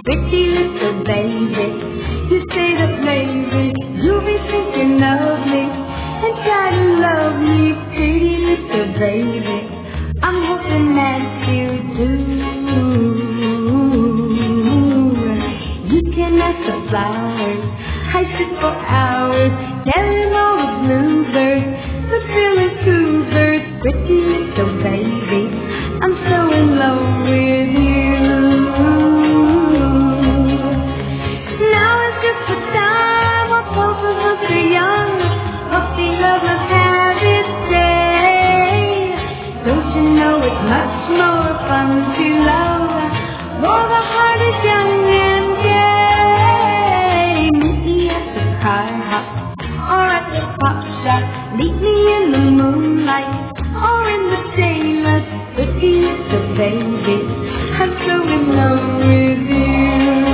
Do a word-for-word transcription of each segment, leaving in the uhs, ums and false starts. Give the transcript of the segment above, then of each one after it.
pretty little baby. You say that maybe you'll be thinking of me and try to love me, pretty little baby. I'm hoping that you do. You can ask the flowers, I sit for hours, telling all the bluebirds, the silly two birds, pretty little baby. I'm so in love with you. Now is just the time when both of us are young, puppy lovers have its day. Don't you know it's much more fun to love, more the heart is young and gay. Meet me at the car hop, or at the pop shop, meet me in the moonlight, or in the daylight, pretty little baby, I'm so in love with you.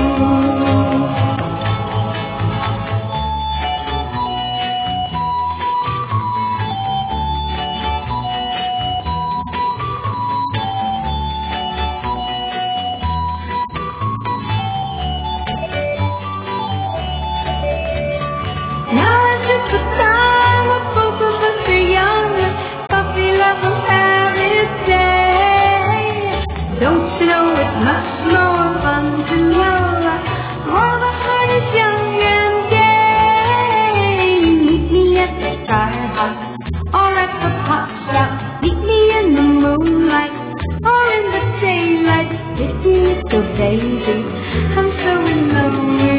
Now is just the time when both of us are young, puppy love will have its day. Don't you know it's much more fun to love, more the heart is young and gay. Meet me at the car hop, or at the pop shop, meet me in the moonlight, or in the daylight, pretty little baby, I'm so in love with